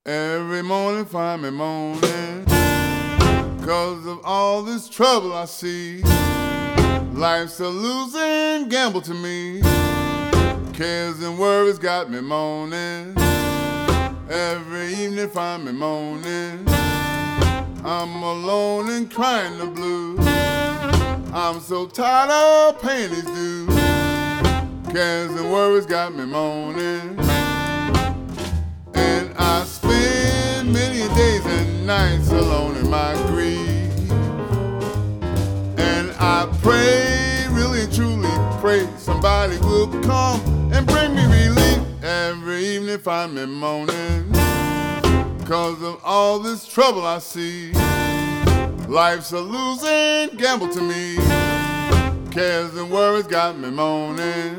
Every morning find me moaning 'cause of all this trouble I see. Life's a losing gamble to me. Cares and worries got me moaning. Every evening find me moaning. I'm alone and crying the blues. I'm so tired of paying these dues. Cares and worries got me moaning. And I spend many days and nights alone in my grief. And I pray, really truly pray, somebody will come and bring me relief. Every evening find me moaning 'cause of all this trouble I see. Life's a losing gamble to me. Cares and worries got me moaning.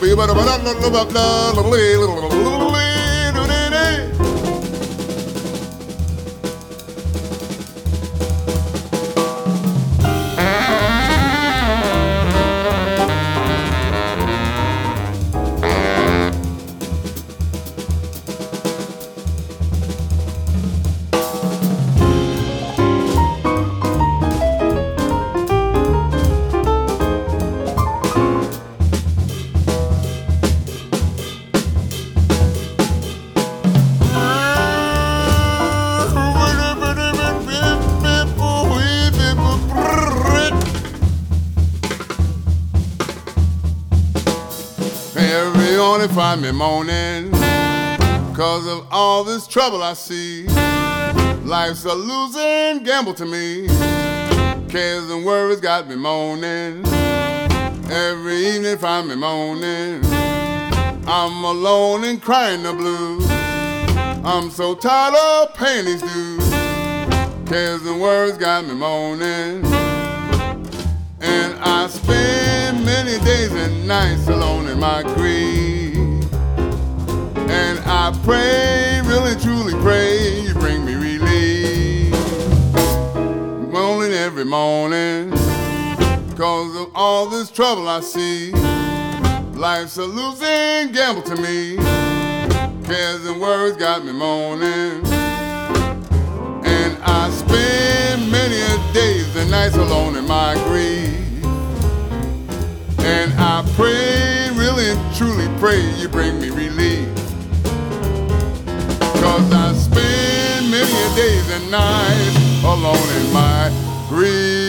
Every morning find me moaning, 'cause of all this trouble I see. Life's a losing gamble to me. Cares and worries got me moaning. Every evening find me moaning. I'm alone and crying the blues. I'm so tired of paying these dues. Cares and worries got me moaning. And I spend many days and nights alone in my grief. And I pray, really truly pray, you bring me relief. Moaning every morning, 'cause of all this trouble I see. Life's a losing gamble to me. Cares and worries got me moaning. And I spend many a days and nights alone in my grief. And I pray, really and truly pray, you bring me relief. 'Cause I spend many a days and nights alone in my grief.